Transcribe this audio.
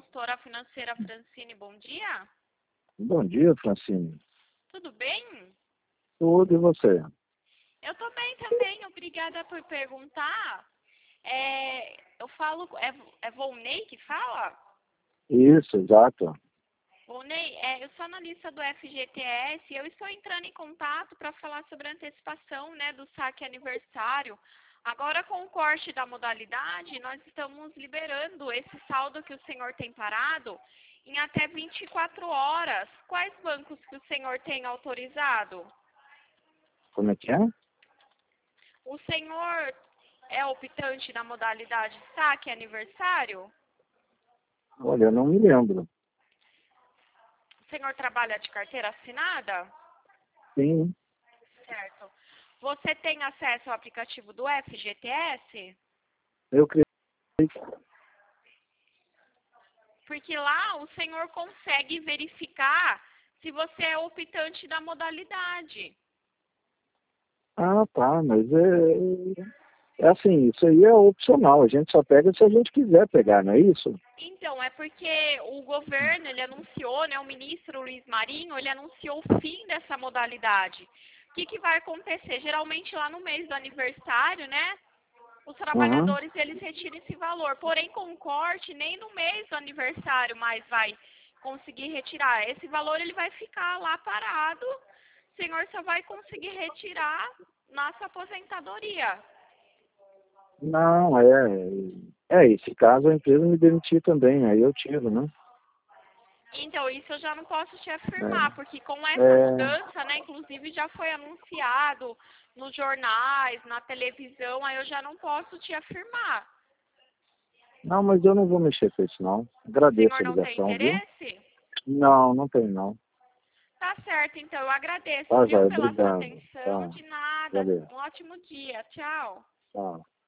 consultora financeira Francine, bom dia. Bom dia, Francine. Tudo bem? Tudo e você? Eu tô bem também, obrigada por perguntar. Eu falo, é Volney que fala? Isso, exato. Volney, eu sou analista do FGTS e eu estou entrando em contato para falar sobre a antecipação, né, do saque aniversário. Agora, com o corte da modalidade, nós estamos liberando esse saldo que o senhor tem parado em até 24 horas. Quais bancos que o senhor tem autorizado? Como é que é? O senhor é optante da modalidade saque aniversário? Olha, eu não me lembro. O senhor trabalha de carteira assinada? Sim, Certo. Você tem acesso ao aplicativo do FGTS? eu creio. Porque lá o senhor consegue verificar se você é optante da modalidade. Ah, tá, mas é assim, isso aí é opcional. A gente só pega se a gente quiser pegar, não é isso? Então, é porque o governo, ele anunciou, né, o ministro Luiz Marinho, ele anunciou o fim dessa modalidade. O que vai acontecer? Geralmente lá no mês do aniversário, né, os Uhum. trabalhadores, eles retiram esse valor. Porém, com o corte, nem no mês do aniversário mais vai conseguir retirar. Esse valor, ele vai ficar lá parado. O senhor só vai conseguir retirar na sua aposentadoria. Não, esse caso a empresa me demitir também, aí eu tiro, né? Então, isso eu já não posso te afirmar, É, porque com essa é, mudança, né, inclusive já foi anunciado nos jornais, na televisão, aí eu já não posso te afirmar. não, mas eu não vou mexer com isso, não. O Agradeço senhor a não tem ligação, viu? interesse? Não, não tem não. Tá certo, então eu agradeço, Tá, viu, joia, pela sua obrigado. atenção. Tá, De nada. valeu. Um ótimo dia. Tchau. Tá.